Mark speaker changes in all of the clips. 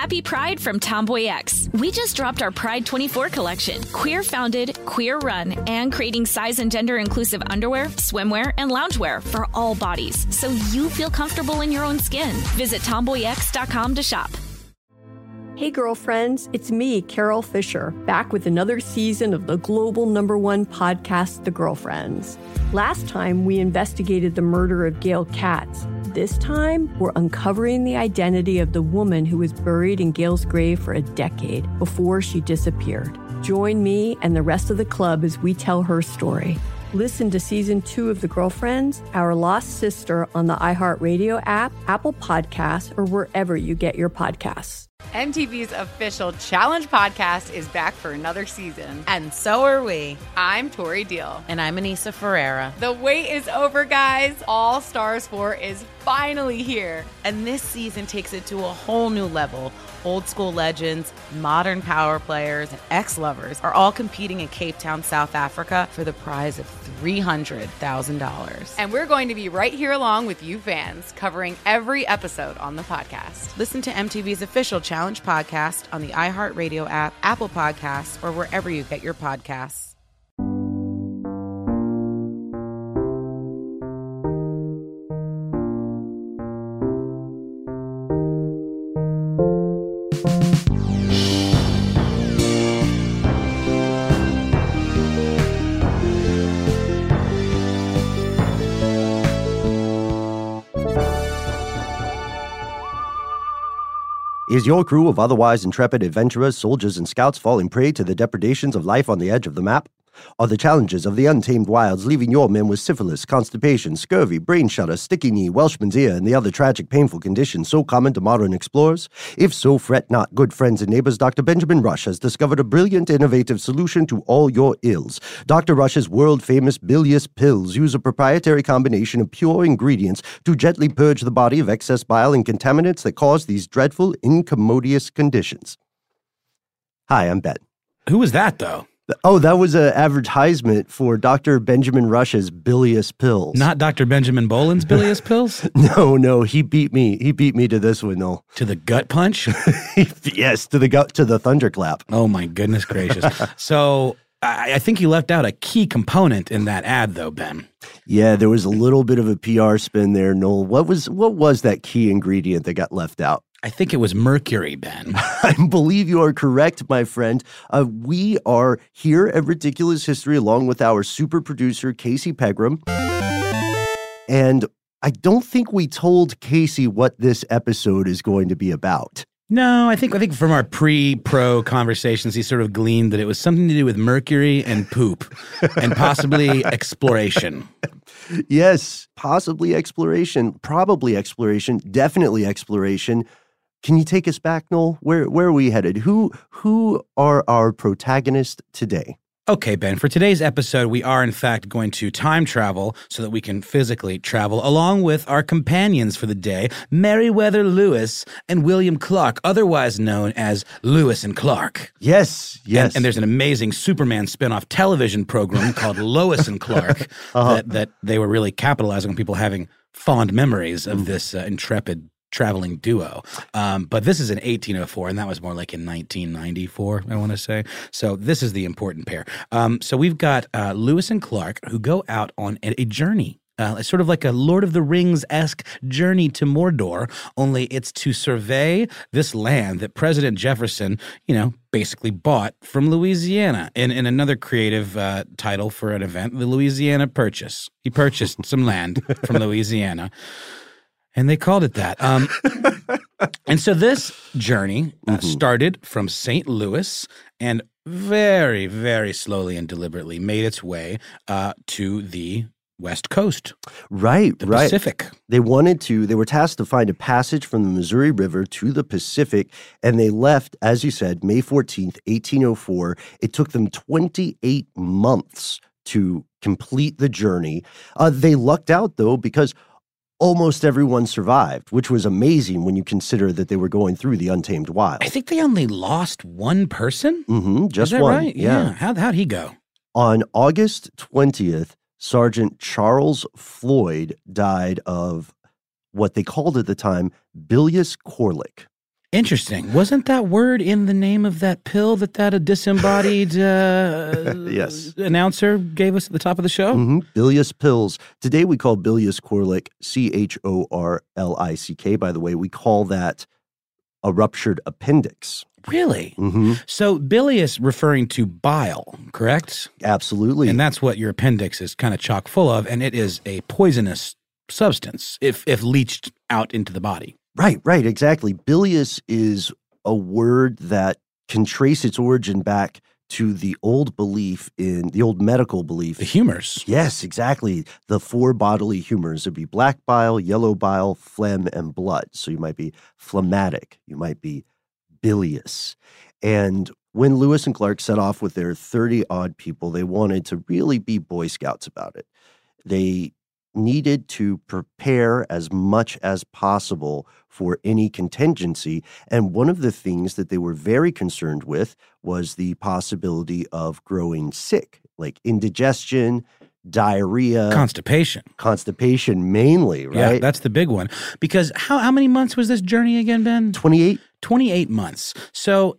Speaker 1: Happy Pride from Tomboy X. We just dropped our Pride 24 collection. Queer founded, queer run, and creating size and gender inclusive underwear, swimwear, and loungewear for all bodies, so you feel comfortable in your own skin. Visit tomboyx.com to shop.
Speaker 2: Hey girlfriends, it's me, Carol Fisher, back with another season of the global #1 podcast, The Girlfriends. Last time, we investigated the murder of Gail Katz. This time, we're uncovering the identity of the woman who was buried in Gail's grave for a decade before she disappeared. Join me and the rest of the club as we tell her story. Listen to Season 2 of The Girlfriends, Our Lost Sister on the iHeartRadio app, Apple Podcasts, or wherever you get your podcasts.
Speaker 3: MTV's official Challenge podcast is back for another season.
Speaker 4: And so are we.
Speaker 3: I'm Tori Deal.
Speaker 4: And I'm Anissa Ferreira.
Speaker 3: The wait is over, guys. All Stars 4 is finally here.
Speaker 4: And this season takes it to a whole new level. Old school legends, modern power players, and ex-lovers are all competing in Cape Town, South Africa for the prize of $300,000.
Speaker 3: And we're going to be right here along with you fans, covering every episode on the podcast.
Speaker 4: Listen to MTV's official Challenge podcast on the iHeartRadio app, Apple Podcasts, or wherever you get your podcasts.
Speaker 5: Is your crew of otherwise intrepid adventurers, soldiers, and scouts falling prey to the depredations of life on the edge of the map? Are the challenges of the untamed wilds leaving your men with syphilis, constipation, scurvy, brain shudder, sticky knee, Welshman's ear, and the other tragic, painful conditions so common to modern explorers? If so, fret not, good friends and neighbors. Dr. Benjamin Rush has discovered a brilliant, innovative solution to all your ills. Dr. Rush's world-famous bilious pills use a proprietary combination of pure ingredients to gently purge the body of excess bile and contaminants that cause these dreadful, incommodious conditions. Hi, I'm Ben.
Speaker 6: Who was that, though?
Speaker 5: Oh, that was an advertisement for Dr. Benjamin Rush's bilious pills.
Speaker 6: Not Dr. Benjamin Boland's bilious pills?
Speaker 5: No, he beat me. He beat me to this one, though.
Speaker 6: To the gut punch?
Speaker 5: Yes, to the thunderclap.
Speaker 6: Oh, my goodness gracious. So I think you left out a key component in that ad, though, Ben.
Speaker 5: Yeah, there was a little bit of a PR spin there, Noel. What was that key ingredient that got left out?
Speaker 6: I think it was mercury, Ben.
Speaker 5: I believe you are correct, my friend. We are here at Ridiculous History along with our super producer, Casey Pegram. And I don't think we told Casey what this episode is going to be about.
Speaker 6: No, I think from our pre-pro conversations, he sort of gleaned that it was something to do with mercury and poop and possibly exploration.
Speaker 5: Yes, possibly exploration, probably exploration, definitely exploration. Can you take us back, Noel? Where are we headed? Who are our protagonists today?
Speaker 6: Okay, Ben, for today's episode, we are in fact going to time travel so that we can physically travel along with our companions for the day, Meriwether Lewis and William Clark, otherwise known as Lewis and Clark.
Speaker 5: Yes.
Speaker 6: And there's an amazing Superman spinoff television program called Lois and Clark that they were really capitalizing on people having fond memories of this intrepid traveling duo. But this is in 1804, and that was more like in 1994, I want to say. So this is the important pair. So we've got Lewis and Clark who go out on a journey. It's sort of like a Lord of the Rings-esque journey to Mordor, only it's to survey this land that President Jefferson, basically bought from Louisiana in another creative title for an event, the Louisiana Purchase. He purchased some land from Louisiana. And they called it that. And so this journey started from St. Louis and very, very slowly and deliberately made its way to the West Coast.
Speaker 5: Right.
Speaker 6: Pacific.
Speaker 5: They were tasked to find a passage from the Missouri River to the Pacific, and they left, as you said, May 14th, 1804. It took them 28 months to complete the journey. They lucked out, though, because almost everyone survived, which was amazing when you consider that they were going through the untamed wild.
Speaker 6: I think they only lost one person?
Speaker 5: Just
Speaker 6: Is that
Speaker 5: one.
Speaker 6: Right? Yeah. How'd he go?
Speaker 5: On August 20th, Sergeant Charles Floyd died of what they called at the time bilious colic.
Speaker 6: Interesting. Wasn't that word in the name of that pill that a disembodied
Speaker 5: Yes.
Speaker 6: announcer gave us at the top of the show?
Speaker 5: Mm-hmm. Bilious pills. Today we call bilious Corlick, Chorlick. By the way, we call that a ruptured appendix.
Speaker 6: Really?
Speaker 5: Mm-hmm.
Speaker 6: So bilious referring to bile, correct?
Speaker 5: Absolutely.
Speaker 6: And that's what your appendix is kind of chock full of, and it is a poisonous substance if leached out into the body.
Speaker 5: Right, exactly. Bilious is a word that can trace its origin back to the old medical belief.
Speaker 6: The humors.
Speaker 5: Yes, exactly. The 4 bodily humors. It'd be black bile, yellow bile, phlegm, and blood. So you might be phlegmatic. You might be bilious. And when Lewis and Clark set off with their 30-odd people, they wanted to really be Boy Scouts about it. They needed to prepare as much as possible for any contingency. And one of the things that they were very concerned with was the possibility of growing sick, like indigestion, diarrhea. Constipation mainly, right?
Speaker 6: Yeah, that's the big one. Because how many months was this journey again, Ben?
Speaker 5: 28.
Speaker 6: 28 months. So,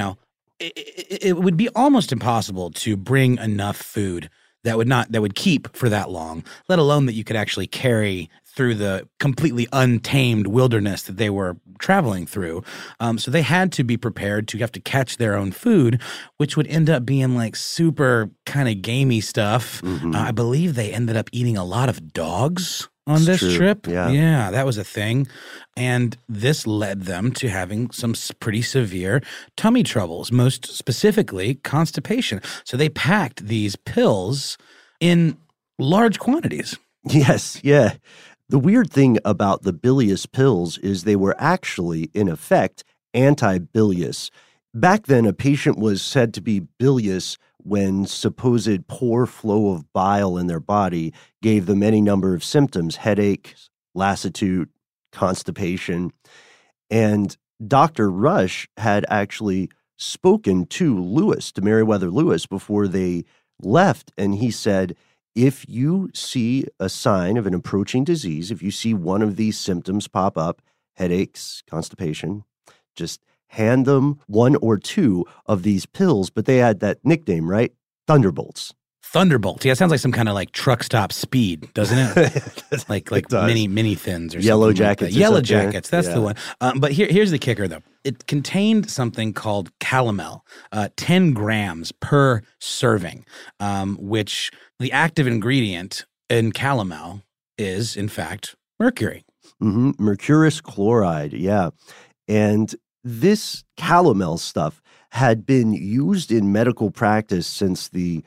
Speaker 6: it would be almost impossible to bring enough food that would keep for that long, let alone that you could actually carry through the completely untamed wilderness that they were traveling through. So they had to be prepared to have to catch their own food, which would end up being like super kind of gamey stuff.
Speaker 5: Mm-hmm.
Speaker 6: I believe they ended up eating a lot of dogs on this trip. Yeah, that was a thing. And this led them to having some pretty severe tummy troubles, most specifically constipation. So they packed these pills in large quantities.
Speaker 5: Yes, yeah. The weird thing about the bilious pills is they were actually, in effect, anti-bilious. Back then, a patient was said to be bilious when supposed poor flow of bile in their body gave them any number of symptoms: headache, lassitude, constipation. And Dr. Rush had actually spoken to Meriwether Lewis, before they left, and he said, if you see a sign of an approaching disease, if you see one of these symptoms pop up, headaches, constipation, just hand them 1 or 2 of these pills. But they had that nickname, right? Thunderbolts.
Speaker 6: Thunderbolts. Yeah, it sounds like some kind of like truck stop speed, doesn't it? like mini thins or
Speaker 5: Yellow
Speaker 6: something.
Speaker 5: Jackets.
Speaker 6: Like Yellow Jackets. That's the one. But here's the kicker, though. It contained something called calomel, 10 grams per serving, which the active ingredient in calomel is, in fact, mercury.
Speaker 5: Mm-hmm. Mercurous chloride, yeah. And this calomel stuff had been used in medical practice since the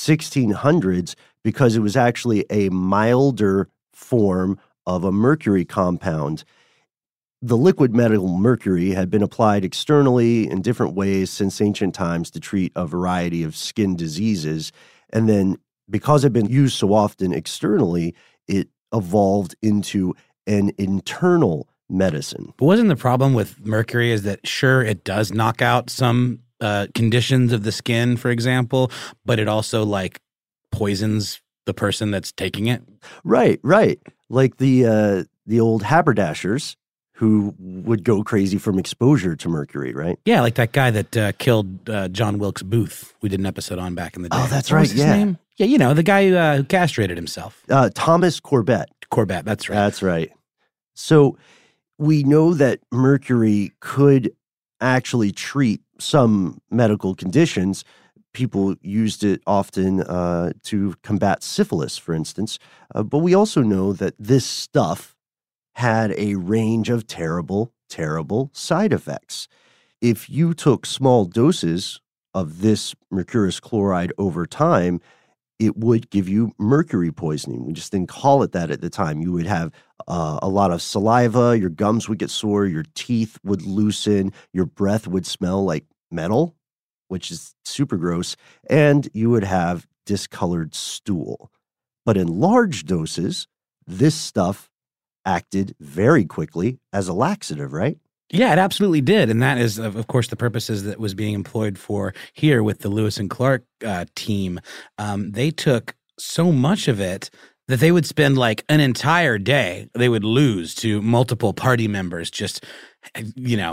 Speaker 5: 1600s because it was actually a milder form of a mercury compound. The liquid metal mercury had been applied externally in different ways since ancient times to treat a variety of skin diseases. And then because it had been used so often externally, it evolved into an internal medicine.
Speaker 6: But wasn't the problem with mercury is that, sure, it does knock out some conditions of the skin, for example, but it also like poisons the person that's taking it? Right.
Speaker 5: Like the old haberdashers who would go crazy from exposure to mercury, right?
Speaker 6: Yeah, like that guy that killed John Wilkes Booth. We did an episode on back in the day.
Speaker 5: Oh, that's right. What was his name?
Speaker 6: Yeah, the guy who castrated himself.
Speaker 5: Thomas Corbett.
Speaker 6: Corbett, that's right.
Speaker 5: That's right. So we know that mercury could actually treat some medical conditions. People used it often to combat syphilis, for instance. But we also know that this stuff had a range of terrible, terrible side effects. If you took small doses of this mercurous chloride over time, it would give you mercury poisoning. We just didn't call it that at the time. You would have a lot of saliva, your gums would get sore, your teeth would loosen, your breath would smell like metal, which is super gross, and you would have discolored stool. But in large doses, this stuff acted very quickly as a laxative, right?
Speaker 6: Yeah, it absolutely did. And that is, of course, the purposes that was being employed for here with the Lewis and Clark team. They took so much of it that they would spend like an entire day, they would lose to multiple party members just,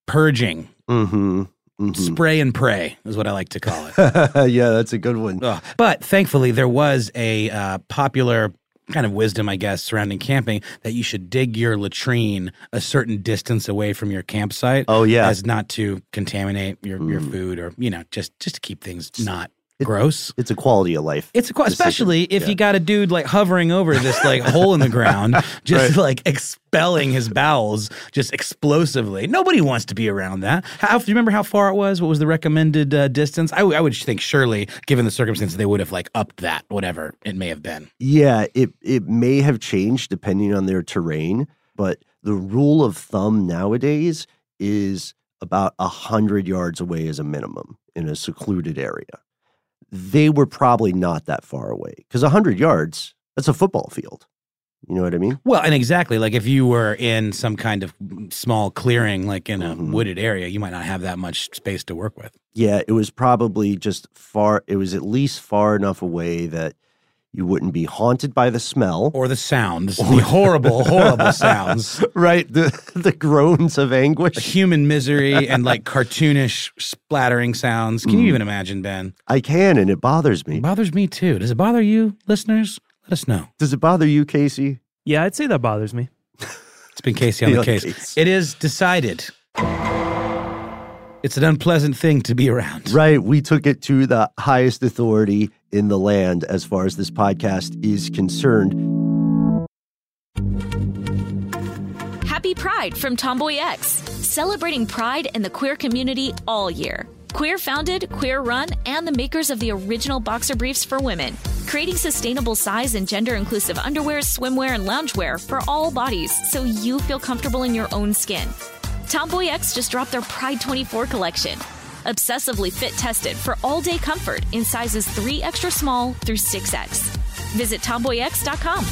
Speaker 6: purging.
Speaker 5: Mm-hmm. Mm-hmm.
Speaker 6: Spray and pray is what I like to call it.
Speaker 5: Yeah, that's a good one.
Speaker 6: But thankfully, there was a popular kind of wisdom, I guess, surrounding camping that you should dig your latrine a certain distance away from your campsite.
Speaker 5: Oh, yeah.
Speaker 6: As not to contaminate your food or, just to keep things not gross.
Speaker 5: It's a quality of life.
Speaker 6: Especially if you got a dude like hovering over this like hole in the ground, just like expelling his bowels just explosively. Nobody wants to be around that. Do you remember how far it was? What was the recommended distance? I would think surely, given the circumstances, they would have like upped that, whatever it may have been.
Speaker 5: Yeah, it may have changed depending on their terrain, but the rule of thumb nowadays is about 100 yards away as a minimum in a secluded area. They were probably not that far away because 100 yards, that's a football field. You know what I mean?
Speaker 6: Well, and exactly. Like if you were in some kind of small clearing, like in a wooded area, you might not have that much space to work with.
Speaker 5: Yeah, it was probably just far. It was at least far enough away that you wouldn't be haunted by the smell.
Speaker 6: Or the sounds, the horrible, horrible sounds.
Speaker 5: Right, the groans of anguish.
Speaker 6: Human misery and like cartoonish splattering sounds. Can you even imagine, Ben?
Speaker 5: I can, and it bothers me.
Speaker 6: It bothers me too. Does it bother you, listeners? Let us know.
Speaker 5: Does it bother you, Casey?
Speaker 7: Yeah, I'd say that bothers me.
Speaker 6: It's been Casey on the case. It is decided. It's an unpleasant thing to be around.
Speaker 5: Right. We took it to the highest authority in the land as far as this podcast is concerned.
Speaker 1: Happy Pride from Tomboy X, celebrating pride and the queer community all year. Queer founded, queer run, and the makers of the original boxer briefs for women, creating sustainable size and gender inclusive underwear, swimwear, and loungewear for all bodies so you feel comfortable in your own skin. Tomboy X just dropped their Pride 24 collection. Obsessively fit tested for all-day comfort in sizes 3 extra small through 6X. Visit tomboyx.com.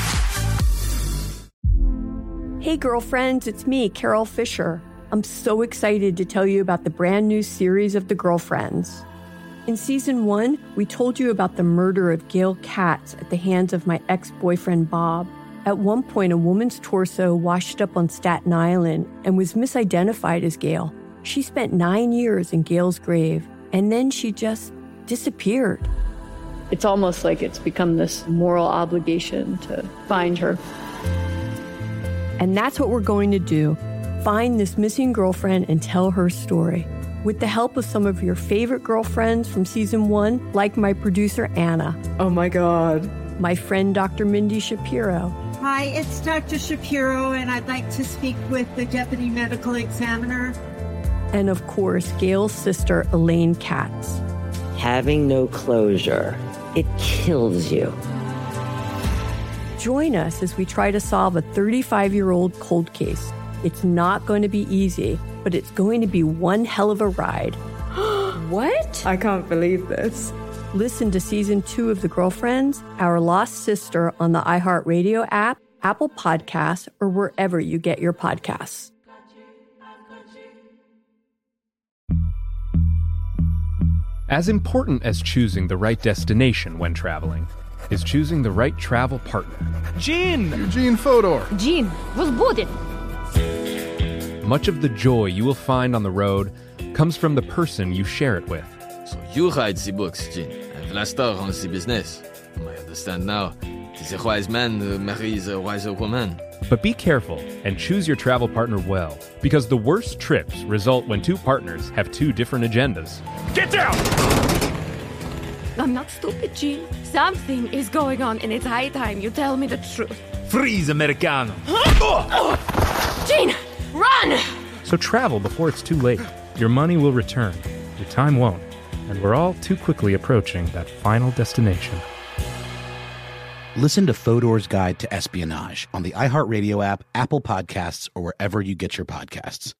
Speaker 2: Hey girlfriends, it's me, Carol Fisher. I'm so excited to tell you about the brand new series of The Girlfriends. In season 1, we told you about the murder of Gail Katz at the hands of my ex-boyfriend Bob. At one point, a woman's torso washed up on Staten Island and was misidentified as Gail. She spent 9 years in Gail's grave, and then she just disappeared.
Speaker 8: It's almost like it's become this moral obligation to find her.
Speaker 2: And that's what we're going to do. Find this missing girlfriend and tell her story. With the help of some of your favorite girlfriends from season 1, like my producer Anna.
Speaker 8: Oh my God.
Speaker 2: My friend Dr. Mindy Shapiro.
Speaker 9: Hi, it's Dr. Shapiro, and I'd like to speak with the Deputy Medical Examiner.
Speaker 2: And of course, Gail's sister, Elaine Katz.
Speaker 10: Having no closure, it kills you.
Speaker 2: Join us as we try to solve a 35-year-old cold case. It's not going to be easy, but it's going to be one hell of a ride.
Speaker 8: What? I can't believe this.
Speaker 2: Listen to season 2 of The Girlfriends, Our Lost Sister on the iHeartRadio app, Apple Podcasts, or wherever you get your podcasts.
Speaker 11: As important as choosing the right destination when traveling is choosing the right travel partner.
Speaker 7: Eugene Fodor.
Speaker 12: Gene, возбудит.
Speaker 11: Much of the joy you will find on the road comes from the person you share it with.
Speaker 13: So you write the books, Gene, and Vlastar runs the business. I understand now. It is a wise man marries a wiser woman.
Speaker 11: But be careful and choose your travel partner well, because the worst trips result when two partners have two different agendas.
Speaker 7: Get down!
Speaker 12: I'm not stupid, Gene. Something is going on, and it's high time you tell me the truth.
Speaker 7: Freeze, Americano.
Speaker 12: Gene, run!
Speaker 11: So travel before it's too late. Your money will return, your time won't, and we're all too quickly approaching that final destination.
Speaker 6: Listen to Fodor's Guide to Espionage on the iHeartRadio app, Apple Podcasts, or wherever you get your podcasts.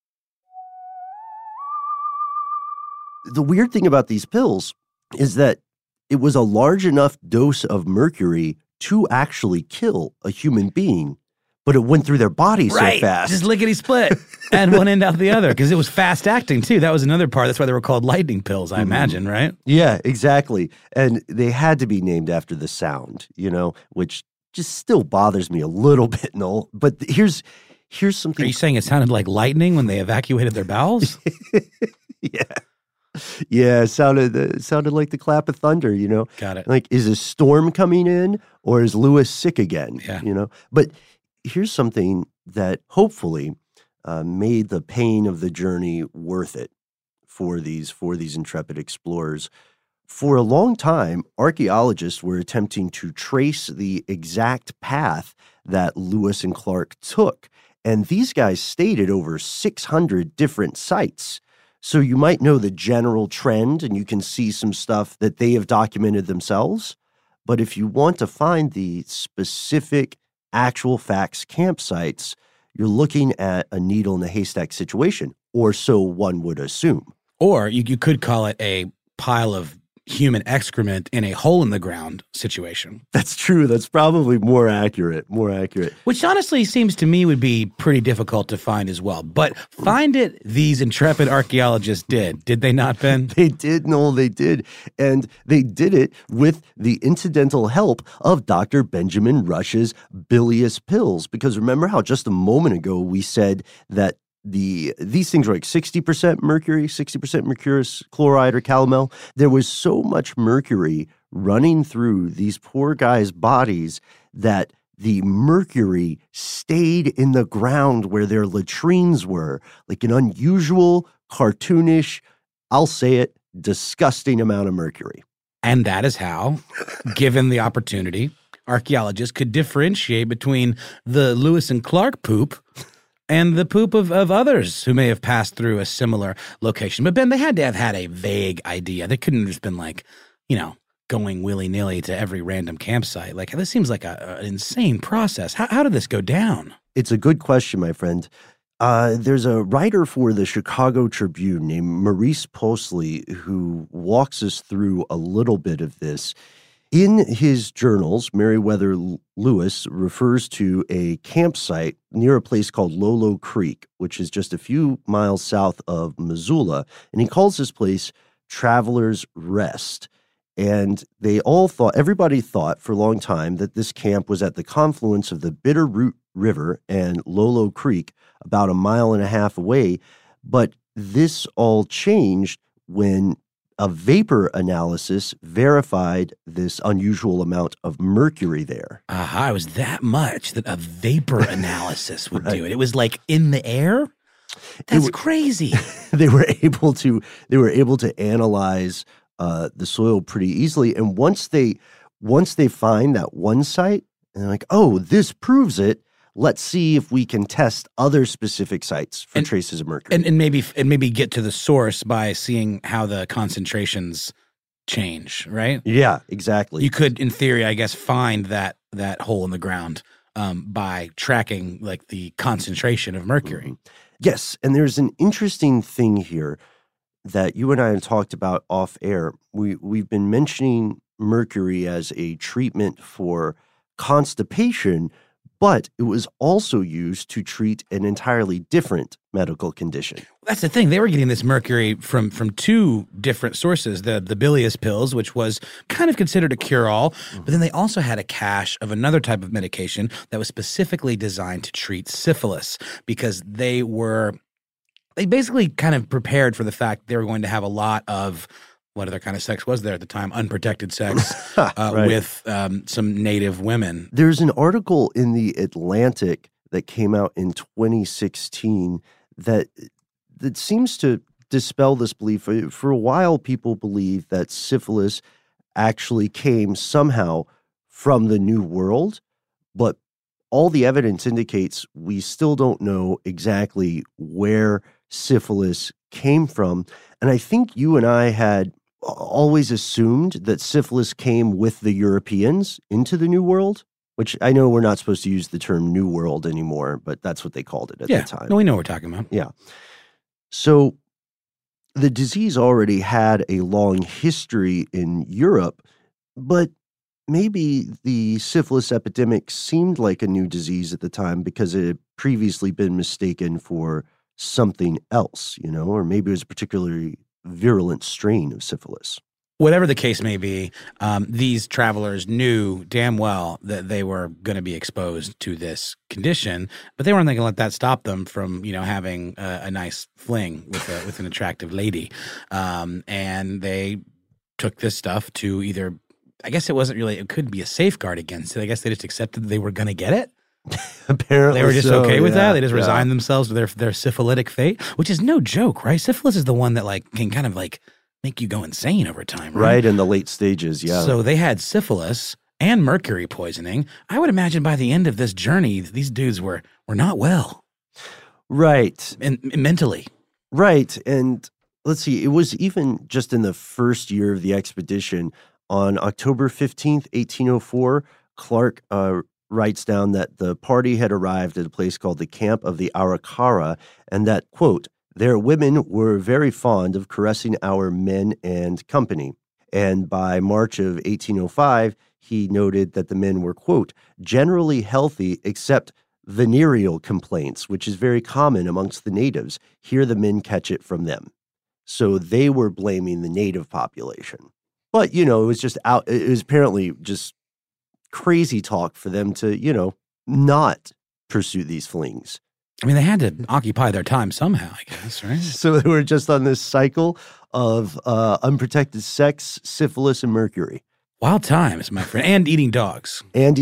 Speaker 5: The weird thing about these pills is that it was a large enough dose of mercury to actually kill a human being, but it went through their body so fast.
Speaker 6: Just lickety split and one end out the other, because it was fast acting too. That was another part. That's why they were called lightning pills, I imagine, right?
Speaker 5: Yeah, exactly. And they had to be named after the sound, which just still bothers me a little bit, Noel. But here's here's something.
Speaker 6: Are you saying it sounded like lightning when they evacuated their bowels?
Speaker 5: Yeah, it sounded like the clap of thunder, you know?
Speaker 6: Got it.
Speaker 5: Like, is a storm coming in or is Lewis sick again?
Speaker 6: Yeah.
Speaker 5: You know? But here's something that hopefully made the pain of the journey worth it for these intrepid explorers. For a long time, archaeologists were attempting to trace the exact path that Lewis and Clark took. And these guys stayed at over 600 different sites. So you might know the general trend and you can see some stuff that they have documented themselves. But if you want to find the specific actual facts campsites, you're looking at a needle in a haystack situation, or so one would assume.
Speaker 6: Or you could call it a pile of human excrement in a hole in the ground situation.
Speaker 5: That's true. That's probably more accurate.
Speaker 6: Which honestly seems to me would be pretty difficult to find as well. But find it, these intrepid archaeologists did. Did they not, Ben?
Speaker 5: They did, Noel, they did. And they did it with the incidental help of Dr. Benjamin Rush's bilious pills. Because remember how just a moment ago we said that these things were like 60% mercury, 60% mercurous chloride or calomel. There was so much mercury running through these poor guys' bodies that the mercury stayed in the ground where their latrines were, like an unusual, cartoonish, I'll say it, disgusting amount of mercury.
Speaker 6: And that is how, given the opportunity, archaeologists could differentiate between the Lewis and Clark poop and the poop of others who may have passed through a similar location. But Ben, they had to have had a vague idea. They couldn't have just been like, going willy-nilly to every random campsite. Like, this seems like an insane process. How did this go down?
Speaker 5: It's a good question, my friend. There's a writer for the Chicago Tribune named Maurice Posley who walks us through a little bit of this. In his journals, Meriwether Lewis refers to a campsite near a place called Lolo Creek, which is just a few miles south of Missoula, and he calls this place Traveler's Rest. And everybody thought for a long time that this camp was at the confluence of the Bitterroot River and Lolo Creek, about 1.5 miles away. But this all changed when a vapor analysis verified this unusual amount of mercury there.
Speaker 6: It was that much that a vapor analysis would do it. It was like in the air? That's crazy.
Speaker 5: They were able to analyze the soil pretty easily. And once they find that one site, and they're like, oh, this proves it. Let's see if we can test other specific sites for traces of mercury.
Speaker 6: And maybe get to the source by seeing how the concentrations change, right?
Speaker 5: Yeah, exactly.
Speaker 6: You could, in theory, I guess, find that hole in the ground by tracking like the concentration of mercury.
Speaker 5: Mm-hmm. Yes, and there's an interesting thing here that you and I have talked about off air. We've been mentioning mercury as a treatment for constipation, but it was also used to treat an entirely different medical condition.
Speaker 6: That's the thing. They were getting this mercury from two different sources. The bilious pills, which was kind of considered a cure-all, but then they also had a cache of another type of medication that was specifically designed to treat syphilis, because they basically kind of prepared for the fact they were going to have a lot of what other kind of sex was there at the time? Unprotected sex right. With some native women.
Speaker 5: There's an article in The Atlantic that came out in 2016 that seems to dispel this belief. For a while, people believed that syphilis actually came somehow from the New World, but all the evidence indicates we still don't know exactly where syphilis came from. And I think you and I had always assumed that syphilis came with the Europeans into the New World, which I know we're not supposed to use the term New World anymore, but that's what they called it at the time.
Speaker 6: No, we know what we're talking about.
Speaker 5: Yeah. So the disease already had a long history in Europe, but maybe the syphilis epidemic seemed like a new disease at the time because it had previously been mistaken for something else, or maybe it was a particularly virulent strain of syphilis.
Speaker 6: Whatever the case may be, these travelers knew damn well that they were going to be exposed to this condition, but they weren't going to let that stop them from, having a nice fling with an attractive lady. And they took this stuff to either, I guess it couldn't be a safeguard against it. I guess they just accepted that they were going to get it.
Speaker 5: Apparently,
Speaker 6: they were just okay with that. They just
Speaker 5: yeah.
Speaker 6: resigned themselves to their syphilitic fate, which is no joke, right? Syphilis is the one that can kind of make you go insane over time, right?
Speaker 5: Right, in the late stages, yeah.
Speaker 6: So they had syphilis and mercury poisoning. I would imagine by the end of this journey, these dudes were not well.
Speaker 5: Right.
Speaker 6: And mentally.
Speaker 5: Right. And let's see, it was even just in the first year of the expedition, on October 15th, 1804, Clark writes down that the party had arrived at a place called the Camp of the Arikara, and that, quote, their women were very fond of caressing our men and company. And by March of 1805, he noted that the men were, quote, generally healthy except venereal complaints, which is very common amongst the natives. Here the men catch it from them. So they were blaming the native population. But, it was just it was apparently just crazy talk for them to, not pursue these flings.
Speaker 6: I mean, they had to occupy their time somehow, I guess, right?
Speaker 5: So they were just on this cycle of unprotected sex, syphilis, and mercury.
Speaker 6: Wild times, my friend. And eating dogs.
Speaker 5: And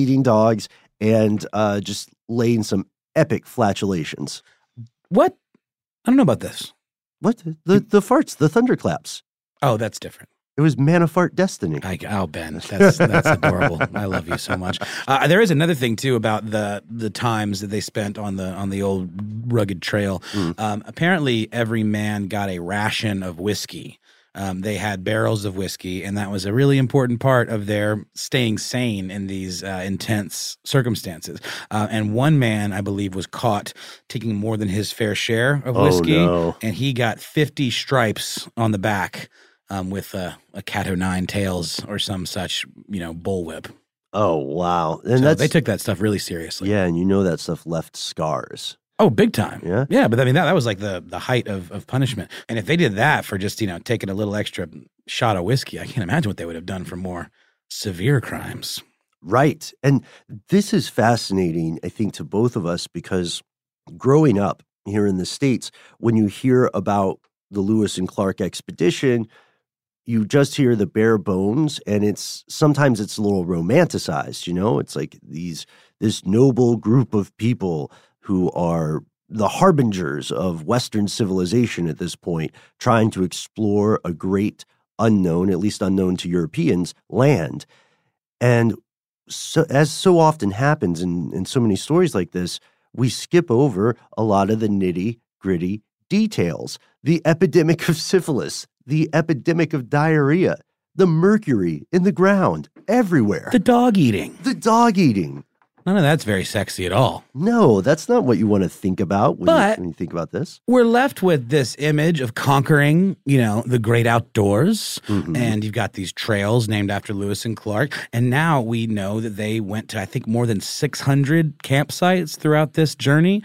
Speaker 5: just laying some epic flatulations.
Speaker 6: What? I don't know about this.
Speaker 5: What? The farts, the thunderclaps.
Speaker 6: Oh, that's different.
Speaker 5: It was Manafart Destiny.
Speaker 6: Ben, that's adorable. I love you so much. There is another thing too about the times that they spent on the old rugged trail. Apparently, every man got a ration of whiskey. They had barrels of whiskey, and that was a really important part of their staying sane in these intense circumstances. And one man, I believe, was caught taking more than his fair share of whiskey, and he got 50 stripes on the back. With a cat o' nine tails or some such, bullwhip.
Speaker 5: Oh, wow. And
Speaker 6: so they took that stuff really seriously.
Speaker 5: Yeah, and that stuff left scars.
Speaker 6: Oh, big time.
Speaker 5: Yeah?
Speaker 6: Yeah, but I mean, that was like the height of punishment. And if they did that for just, taking a little extra shot of whiskey, I can't imagine what they would have done for more severe crimes.
Speaker 5: Right. And this is fascinating, I think, to both of us, because growing up here in the States, when you hear about the Lewis and Clark expedition, you just hear the bare bones, and sometimes it's a little romanticized, It's like this noble group of people who are the harbingers of Western civilization at this point, trying to explore a great unknown, at least unknown to Europeans, land. And so, as so often happens in so many stories like this, we skip over a lot of the nitty-gritty details. The epidemic of syphilis, the epidemic of diarrhea, the mercury in the ground, everywhere.
Speaker 6: The dog eating. None of that's very sexy at all.
Speaker 5: No, that's not what you want to think about when you think about this.
Speaker 6: We're left with this image of conquering, the great outdoors. Mm-hmm. And you've got these trails named after Lewis and Clark. And now we know that they went to, I think, more than 600 campsites throughout this journey.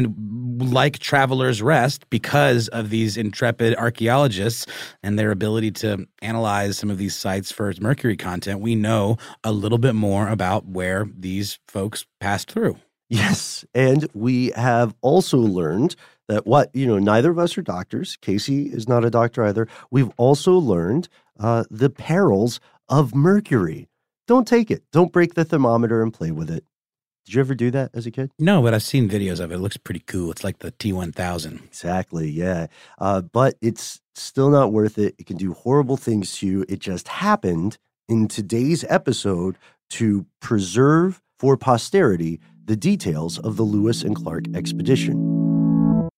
Speaker 6: And like Traveler's Rest, because of these intrepid archaeologists and their ability to analyze some of these sites for mercury content, we know a little bit more about where these folks passed through.
Speaker 5: Yes, and we have also learned that neither of us are doctors. Casey is not a doctor either. We've also learned the perils of mercury. Don't take it. Don't break the thermometer and play with it. Did you ever do that as a kid?
Speaker 6: No, but I've seen videos of it. It looks pretty cool. It's like the T-1000.
Speaker 5: Exactly, yeah. But it's still not worth it. It can do horrible things to you. It just happened in today's episode to preserve for posterity the details of the Lewis and Clark expedition.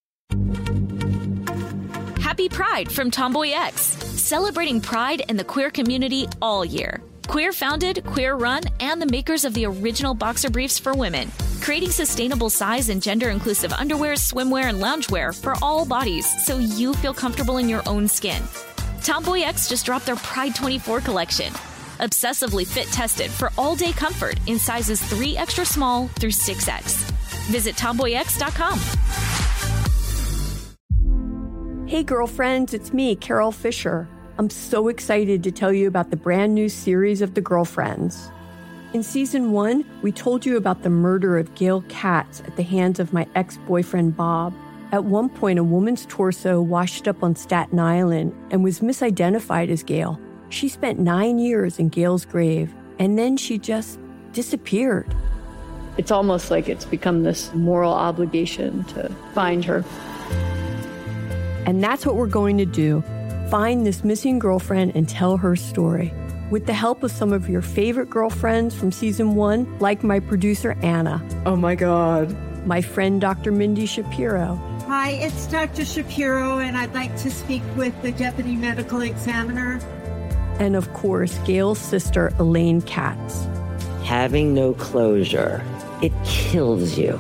Speaker 1: Happy Pride from Tomboy X, celebrating pride and the queer community all year. Queer founded, queer run, and the makers of the original boxer briefs for women, creating sustainable size and gender inclusive underwear, swimwear, and loungewear for all bodies so you feel comfortable in your own skin. Tomboy X just dropped their Pride 24 collection. Obsessively fit tested for all-day comfort in sizes 3 extra small through 6X. Visit tomboyx.com.
Speaker 2: Hey girlfriends, it's me, Carol Fisher. I'm so excited to tell you about the brand new series of The Girlfriends. In season 1, we told you about the murder of Gail Katz at the hands of my ex-boyfriend Bob. At one point, a woman's torso washed up on Staten Island and was misidentified as Gail. She spent 9 years in Gail's grave, and then she just disappeared.
Speaker 8: It's almost like it's become this moral obligation to find her.
Speaker 2: And that's what we're going to do. Find this missing girlfriend and tell her story. With the help of some of your favorite girlfriends from season 1, like my producer Anna.
Speaker 14: Oh my God.
Speaker 2: My friend Dr. Mindy Shapiro.
Speaker 9: Hi, it's Dr. Shapiro, and I'd like to speak with the deputy medical examiner.
Speaker 2: And of course, Gail's sister, Elaine Katz.
Speaker 10: Having no closure, it kills you.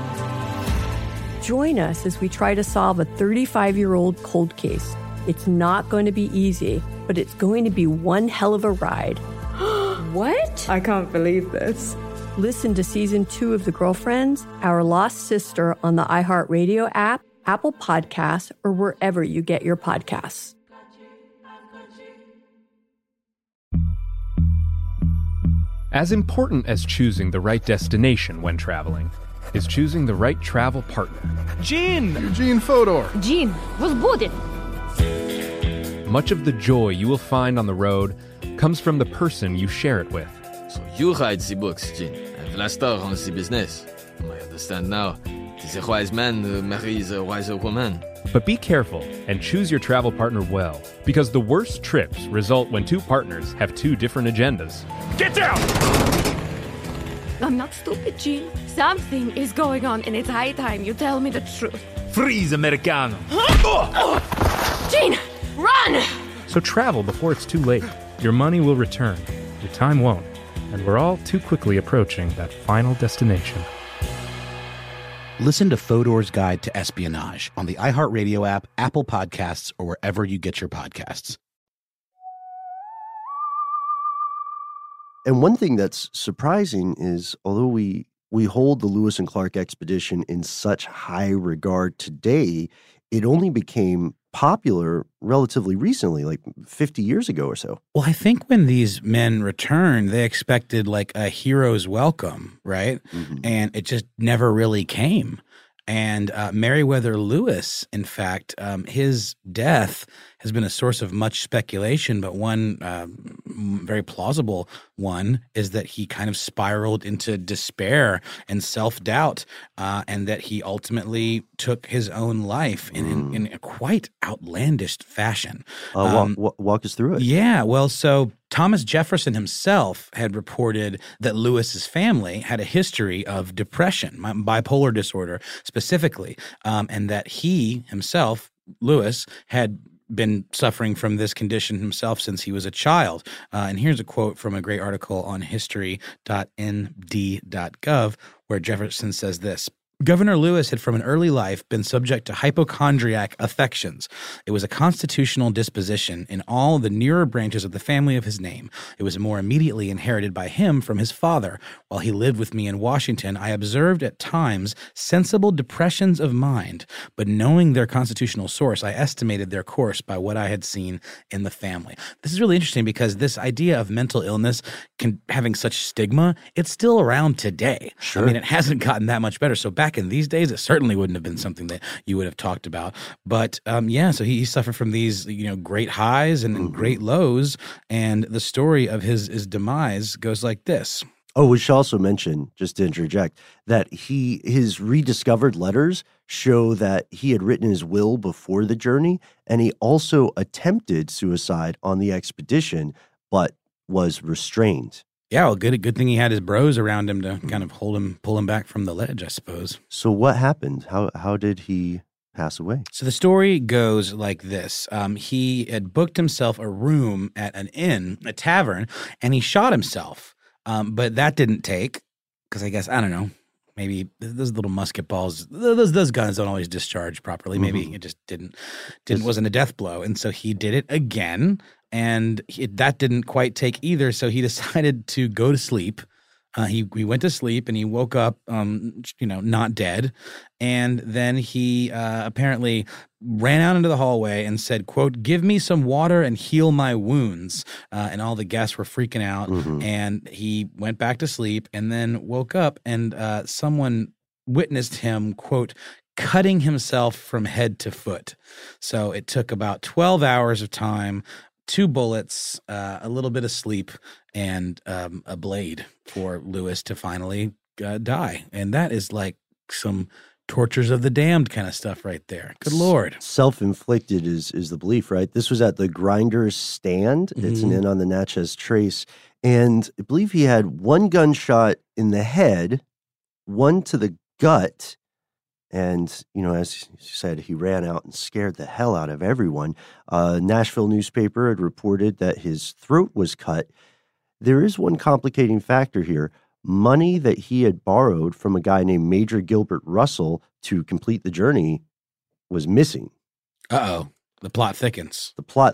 Speaker 2: Join us as we try to solve a 35-year-old cold case. It's not going to be easy, but it's going to be one hell of a ride.
Speaker 14: What? I can't believe this.
Speaker 2: Listen to season 2 of The Girlfriends, Our Lost Sister on the iHeartRadio app, Apple Podcasts, or wherever you get your podcasts.
Speaker 11: As important as choosing the right destination when traveling is choosing the right travel partner.
Speaker 7: Eugene Fodor.
Speaker 12: Gene, возбудит.
Speaker 11: Much of the joy you will find on the road comes from the person you share it with.
Speaker 13: So you write the books, Gene, and Vlastar runs the business. I understand now. It is a wise man marries a wiser woman.
Speaker 11: But be careful and choose your travel partner well, because the worst trips result when two partners have two different agendas.
Speaker 7: Get down!
Speaker 12: I'm not stupid, Gene. Something is going on, and it's high time you tell me the truth.
Speaker 7: Freeze, Americano.
Speaker 12: Gene, run!
Speaker 11: So travel before it's too late. Your money will return, your time won't, and we're all too quickly approaching that final destination.
Speaker 6: Listen to Fodor's Guide to Espionage on the iHeartRadio app, Apple Podcasts, or wherever you get your podcasts.
Speaker 5: And one thing that's surprising is, although we hold the Lewis and Clark expedition in such high regard today, it only became popular relatively recently, like 50 years ago or so.
Speaker 6: Well, I think when these men returned, they expected like a hero's welcome, right? Mm-hmm. And it just never really came. And Meriwether Lewis, in fact, his death has been a source of much speculation, but one very plausible one is that he kind of spiraled into despair and self-doubt, and that he ultimately took his own life in a quite outlandish fashion.
Speaker 5: Walk us through it.
Speaker 6: Yeah, well, so Thomas Jefferson himself had reported that Lewis's family had a history of depression, bipolar disorder specifically, and that he himself, Lewis, had been suffering from this condition himself since he was a child. And here's a quote from a great article on history.nd.gov where Jefferson says this: Governor Lewis had from an early life been subject to hypochondriac affections. It was a constitutional disposition in all the nearer branches of the family of his name. It was more immediately inherited by him from his father. While he lived with me in Washington, I observed at times sensible depressions of mind, but knowing their constitutional source, I estimated their course by what I had seen in the family. This is really interesting because this idea of mental illness having such stigma, it's still around today.
Speaker 5: Sure.
Speaker 6: I mean, it hasn't gotten that much better. So back in these days, it certainly wouldn't have been something that you would have talked about. But so he suffered from these, great highs and great lows. And the story of his demise goes like this.
Speaker 5: Oh, we should also mention, just to interject, that his rediscovered letters show that he had written his will before the journey, and he also attempted suicide on the expedition, but was restrained.
Speaker 6: Yeah, well, good thing he had his bros around him to kind of pull him back from the ledge, I suppose.
Speaker 5: So what happened? How did he pass away?
Speaker 6: So the story goes like this. He had booked himself a room at an inn, a tavern, and he shot himself. But that didn't take, because I guess, I don't know, maybe those little musket balls, those guns don't always discharge properly. Maybe it just wasn't a death blow. And so he did it again, and that didn't quite take either. So he decided to go to sleep He went to sleep and he woke up, not dead. And then he apparently ran out into the hallway and said, quote, "Give me some water and heal my wounds." And all the guests were freaking out.
Speaker 5: Mm-hmm.
Speaker 6: And he went back to sleep and then woke up and someone witnessed him, quote, cutting himself from head to foot. So it took about 12 hours of time, 2 bullets, a little bit of sleep, and a blade for Lewis to finally die. And that is like some tortures of the damned kind of stuff right there. Good Lord.
Speaker 5: Self-inflicted is the belief, right? This was at the Grinders Stand.
Speaker 6: Mm-hmm.
Speaker 5: It's an inn on the Natchez Trace. And I believe he had 1 gunshot in the head, 1 to the gut. And, as you said, he ran out and scared the hell out of everyone. Nashville newspaper had reported that his throat was cut. There is one complicating factor here. Money that he had borrowed from a guy named Major Gilbert Russell to complete the journey was missing.
Speaker 6: Uh-oh. The plot thickens.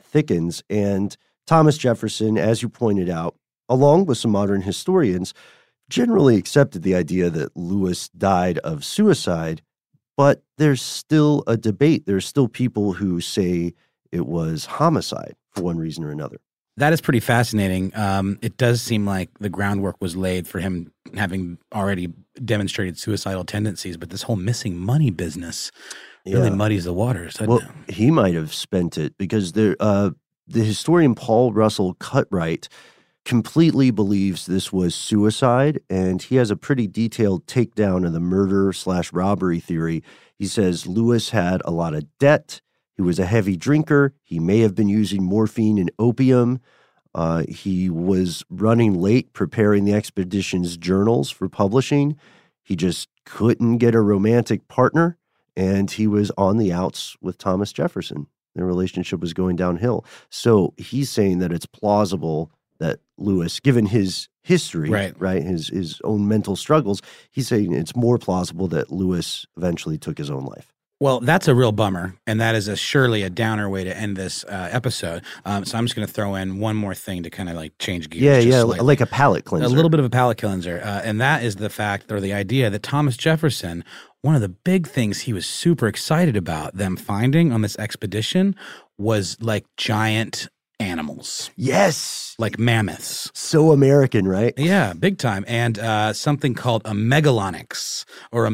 Speaker 5: And Thomas Jefferson, as you pointed out, along with some modern historians, generally accepted the idea that Lewis died of suicide, but there's still a debate. There's still people who say it was homicide for one reason or another.
Speaker 6: That is pretty fascinating. It does seem like the groundwork was laid for him having already demonstrated suicidal tendencies, but this whole missing money business really muddies the waters.
Speaker 5: Well, he might have spent it because the historian Paul Russell Cutright completely believes this was suicide, and he has a pretty detailed takedown of the murder/robbery theory. He says Lewis had a lot of debt. He was a heavy drinker. He may have been using morphine and opium. He was running late preparing the expedition's journals for publishing. He just couldn't get a romantic partner, and he was on the outs with Thomas Jefferson. Their relationship was going downhill. So he's saying that it's plausible that Lewis, given his history, right, his own mental struggles, he's saying it's more plausible that Lewis eventually took his own life.
Speaker 6: Well, that's a real bummer, and that is surely a downer way to end this episode. So I'm just going to throw in one more thing to kind of like change gears.
Speaker 5: Yeah,
Speaker 6: slightly.
Speaker 5: like a palate cleanser.
Speaker 6: A little bit of a palate cleanser, and that is the fact or the idea that Thomas Jefferson, one of the big things he was super excited about them finding on this expedition was like giant animals.
Speaker 5: Yes.
Speaker 6: Like mammoths.
Speaker 5: So American, right?
Speaker 6: Yeah, big time. And something called a megalonyx or a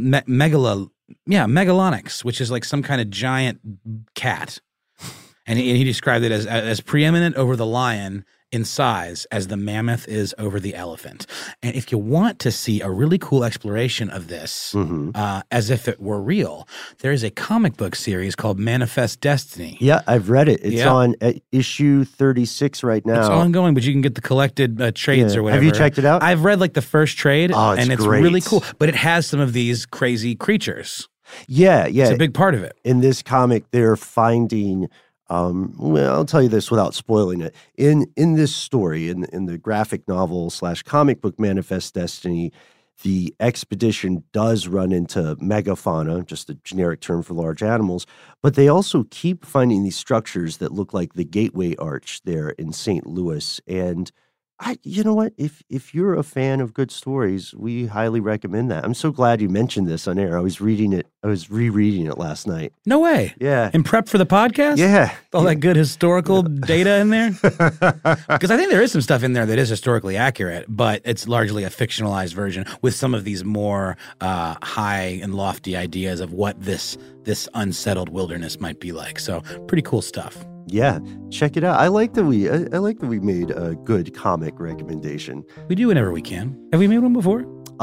Speaker 6: megalonyx, which is like some kind of giant cat. And he described it as preeminent over the lion in size as the mammoth is over the elephant. And if you want to see a really cool exploration of this, as if it were real, there is a comic book series called Manifest Destiny.
Speaker 5: Yeah, I've read it. It's on issue 36 right now.
Speaker 6: It's ongoing, but you can get the collected trades or whatever.
Speaker 5: Have you checked it out?
Speaker 6: I've read like the first trade, and it's
Speaker 5: great.
Speaker 6: really cool. But it has some of these crazy creatures.
Speaker 5: Yeah.
Speaker 6: It's a big part of it.
Speaker 5: In this comic, they're finding... well, I'll tell you this without spoiling it. In this story, in the graphic novel / comic book Manifest Destiny, the expedition does run into megafauna, just a generic term for large animals, but they also keep finding these structures that look like the Gateway Arch there in St. Louis. And you know what? If you're a fan of good stories, we highly recommend that. I'm so glad you mentioned this on air. I was rereading it last night.
Speaker 6: No way.
Speaker 5: Yeah.
Speaker 6: In prep for the podcast?
Speaker 5: Yeah.
Speaker 6: All that good historical data in there? Because I think there is some stuff in there that is historically accurate, but it's largely a fictionalized version with some of these more high and lofty ideas of what this unsettled wilderness might be like. So pretty cool stuff.
Speaker 5: Yeah, check it out. I like that we made a good comic recommendation.
Speaker 6: We do whenever we can. Have we made one before?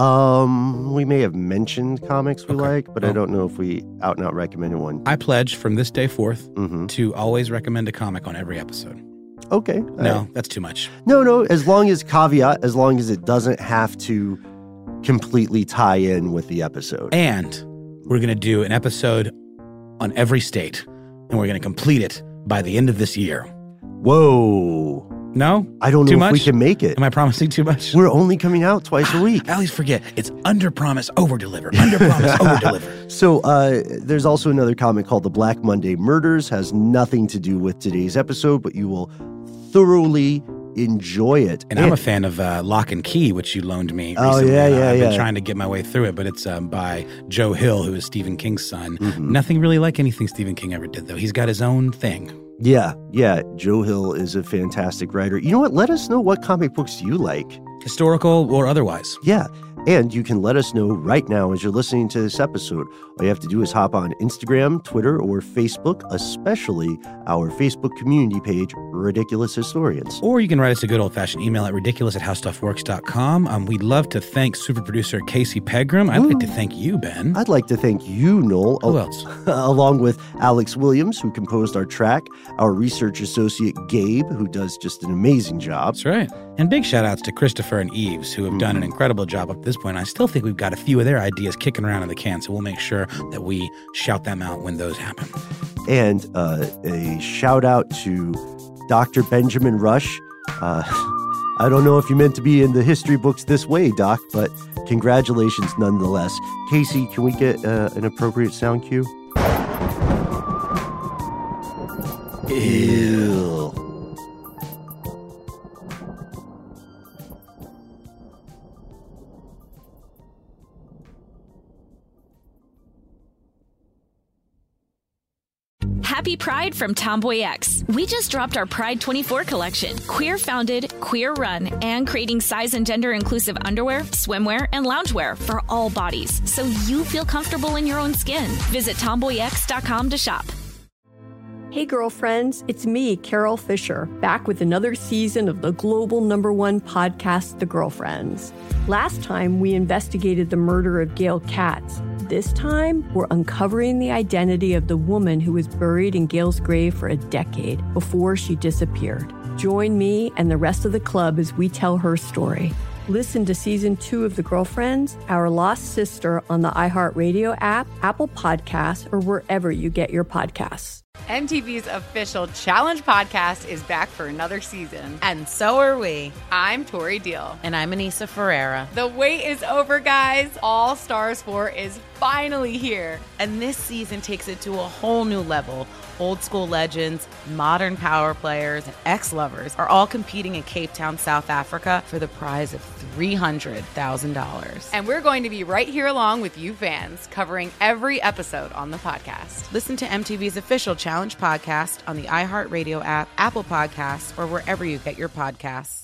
Speaker 5: We may have mentioned comics we like, but I don't know if we out and out recommended one.
Speaker 6: I pledge from this day forth to always recommend a comic on every episode.
Speaker 5: Okay.
Speaker 6: No, that's too much.
Speaker 5: No, as long as it doesn't have to completely tie in with the episode.
Speaker 6: And we're going to do an episode on every state, and we're going to complete it by the end of this year.
Speaker 5: Whoa.
Speaker 6: No?
Speaker 5: I don't know if we can make it.
Speaker 6: Am I promising too much?
Speaker 5: We're only coming out twice a week.
Speaker 6: I always forget. It's under promise, over deliver. Under promise, over deliver.
Speaker 5: So there's also another comic called The Black Monday Murders. Has nothing to do with today's episode, but you will thoroughly enjoy it.
Speaker 6: And I'm a fan of Lock and Key, which you loaned me recently. I've been trying to get my way through it, but it's by Joe Hill, who is Stephen King's son. Nothing really like anything Stephen King ever did, though. He's got his own thing.
Speaker 5: Yeah. Joe Hill is a fantastic writer. You know what? Let us know what comic books you like.
Speaker 6: Historical or otherwise.
Speaker 5: Yeah. And you can let us know right now as you're listening to this episode. All you have to do is hop on Instagram, Twitter, or Facebook, especially our Facebook community page, Ridiculous Historians.
Speaker 6: Or you can write us a good old-fashioned email at ridiculous@howstuffworks.com. We'd love to thank super producer Casey Pegram. I'd like to thank you, Ben.
Speaker 5: I'd like to thank you, Noel.
Speaker 6: Who else?
Speaker 5: Along with Alex Williams, who composed our track, our research associate, Gabe, who does just an amazing job.
Speaker 6: That's right. And big shout-outs to Christopher and Eves, who have done an incredible job up to this point. I still think we've got a few of their ideas kicking around in the can, so we'll make sure that we shout them out when those happen.
Speaker 5: And a shout-out to Dr. Benjamin Rush. I don't know if you meant to be in the history books this way, Doc, but congratulations nonetheless. Casey, can we get an appropriate sound cue? Ew.
Speaker 1: Happy Pride from Tomboy X. We just dropped our Pride 24 collection. Queer founded, queer run, and creating size and gender inclusive underwear, swimwear, and loungewear for all bodies, so you feel comfortable in your own skin. Visit tomboyx.com to shop.
Speaker 2: Hey girlfriends, it's me, Carol Fisher, back with another season of the global #1 podcast, The Girlfriends. Last time, we investigated the murder of Gail Katz. This time, we're uncovering the identity of the woman who was buried in Gail's grave for a decade before she disappeared. Join me and the rest of the club as we tell her story. Listen to Season 2 of The Girlfriends, Our Lost Sister on the iHeartRadio app, Apple Podcasts, or wherever you get your podcasts.
Speaker 3: MTV's official Challenge podcast is back for another season.
Speaker 4: And so are we.
Speaker 3: I'm Tori Deal.
Speaker 4: And I'm Anissa Ferreira.
Speaker 3: The wait is over, guys. All Stars 4 is finally here.
Speaker 4: And this season takes it to a whole new level. Old school legends, modern power players, and ex-lovers are all competing in Cape Town, South Africa for the prize of $300,000.
Speaker 3: And we're going to be right here along with you fans, covering every episode on the podcast.
Speaker 4: Listen to MTV's official Challenge podcast on the iHeartRadio app, Apple Podcasts, or wherever you get your podcasts.